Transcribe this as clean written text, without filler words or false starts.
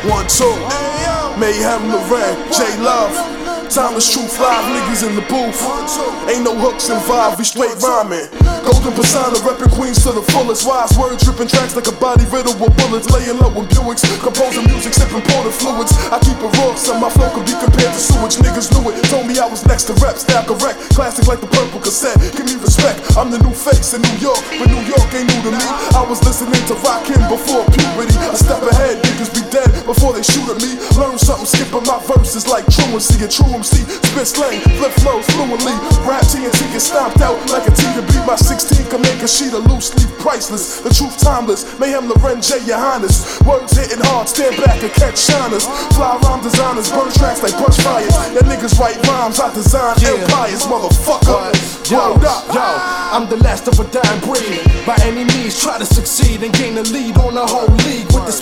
1, 2. Mayhem, Loren, J Love. Timeless truth, live niggas in the booth. Ain't no hooks involved, we straight rhyming. Golden persona, reppin' Queens to the fullest. Wise word, drippin' tracks like a body riddled with bullets. Laying low with Buicks, composing music, sippin' porter fluids. I keep it raw, so my flow could be compared to sewage. Niggas knew it, told me I was next to rep. Style correct, classic like the purple cassette. Give me respect, I'm the new face in New York, but New York ain't new to me. I was listening to Rakim before puberty. A step ahead, niggas be dead before they shoot at me. Learn something, skipping my verses like truancy. A true MC, spit slang, flip flows fluently. Rap TNT get stomped out like a T to beat. My 16 can make a sheet of loose leaf priceless. The truth timeless, Mayhem, Loren, J, your highness. Words hitting hard, stand back and catch shiners. Fly rhyme designers, burn tracks like brush fires. That niggas write rhymes, I design empires, motherfucker. Yo, I'm the last of a dying breed. By any means, try to succeed and gain the lead on the whole league with this